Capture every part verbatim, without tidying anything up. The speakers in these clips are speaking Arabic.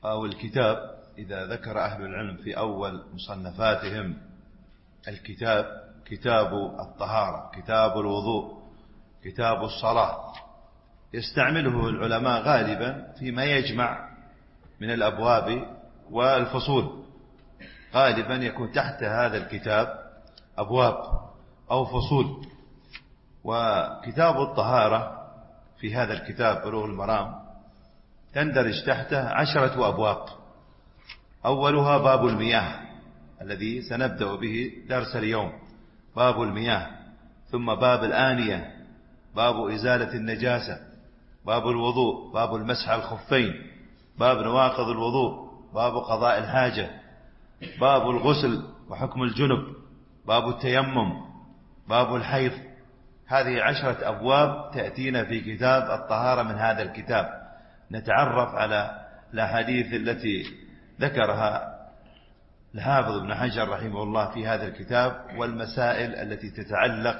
أو الكتاب، إذا ذكر أهل العلم في أول مصنفاتهم الكتاب كتاب الطهارة، كتاب الوضوء، كتاب الصلاة، يستعمله العلماء غالبا فيما يجمع من الأبواب والفصول. غالبا يكون تحت هذا الكتاب أبواب أو فصول. وكتاب الطهارة في هذا الكتاب بلوغ المرام تندرج تحته عشرة أبواب. أولها باب المياه الذي سنبدأ به درس اليوم، باب المياه. ثم باب الآنية، باب إزالة النجاسة، باب الوضوء، باب المسح على الخفين، باب نواقض الوضوء، باب قضاء الحاجة، باب الغسل وحكم الجنب، باب التيمم، باب الحيض. هذه عشرة أبواب تأتينا في كتاب الطهارة من هذا الكتاب. نتعرف على الأحاديث التي ذكرها الحافظ ابن حجر رحمه الله في هذا الكتاب، والمسائل التي تتعلق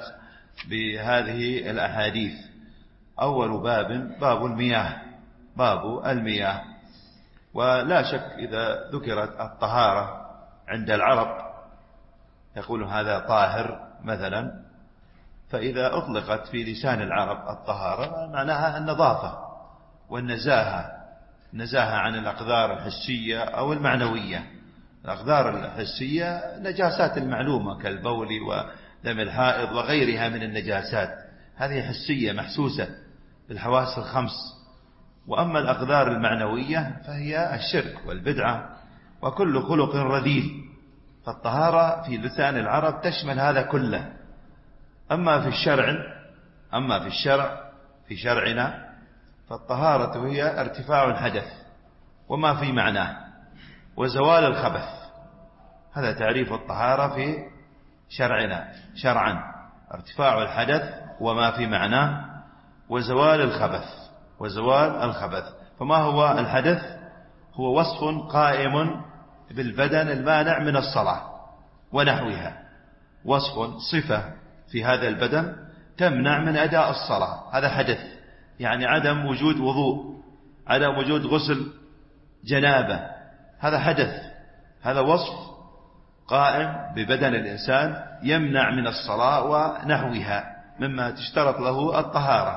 بهذه الأحاديث. أول باب باب المياه، باب المياه. ولا شك إذا ذكرت الطهارة عند العرب يقول هذا طاهر مثلا، فإذا أطلقت في لسان العرب الطهارة معناها النظافة والنزاهة، نزاهة عن الأقدار الحسية أو المعنوية. الأقدار الحسية نجاسات المعلومة كالبول ودم الحائض وغيرها من النجاسات، هذه حسية محسوسة بالحواس الخمس. وأما الأقدار المعنوية فهي الشرك والبدعة وكل خلق رذيل. فالطهارة في لسان العرب تشمل هذا كله. أما في الشرع أما في الشرع في شرعنا فالطهارة هي ارتفاع الحدث وما في معناه وزوال الخبث. هذا تعريف الطهارة في شرعنا شرعا: ارتفاع الحدث وما في معناه وزوال الخبث وزوال الخبث. فما هو الحدث؟ هو وصف قائم بالبدن المانع من الصلاة ونحوها، وصف صفة في هذا البدن تمنع من أداء الصلاة، هذا حدث. يعني عدم وجود وضوء، عدم وجود غسل جنابة، هذا حدث. هذا وصف قائم ببدن الإنسان يمنع من الصلاة ونحوها مما تشترط له الطهارة.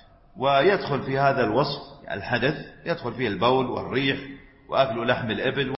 ويدخل في هذا الوصف الحدث، يدخل فيه البول والريح وأكل لحم الإبل